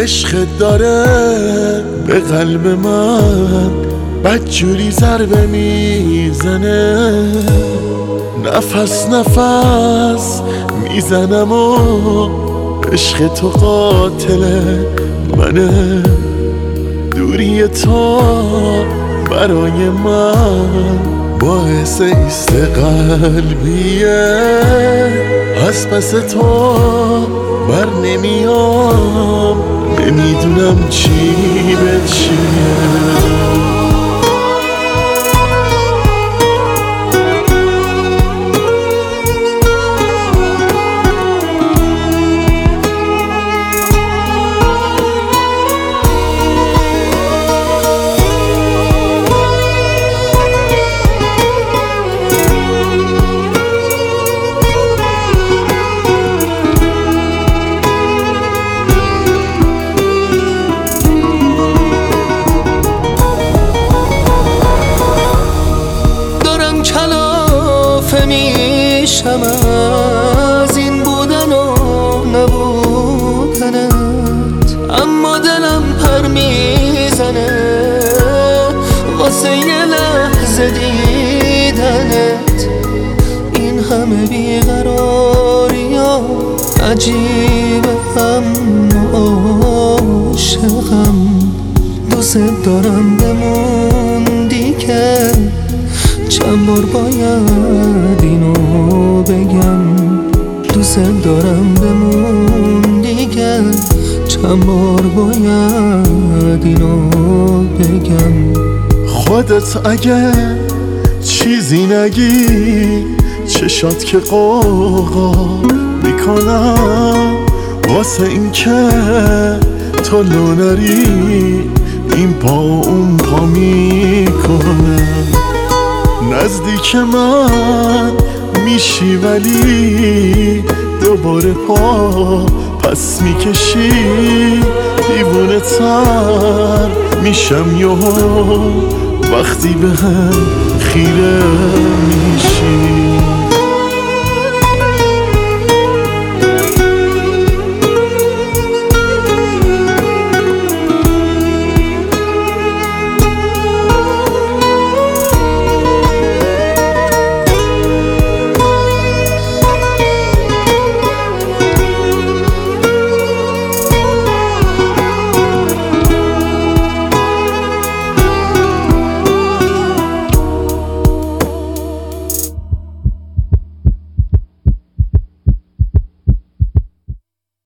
عشقت داره به قلب من بدجوری ضربه میزنه، نفس نفس میزنم و عشق تو قاتل منه. دوری تو برای من باعث ایست قلبیه، از پس تو بر نمیام، نمیدونم چی به چیه. میشم از این بودن و نبودنت، اما دلم پر میزنه واسه یه لحظه دیدنت. این همه بیقراری ها عجیبه، هم عاشقم، دوست دارم بموندی که چند بار باید اینو بگم. دوست دارم بموندی که چند بار باید اینو بگم. خودت اگه چیزی نگی چشات که قوقا میکنم، واسه این که تو لونری این پا اون پا میکنم. نزدیک من میشی ولی دوباره پا پس میکشی، دیوونه تر میشم یهو وقتی به هم خیره میشی.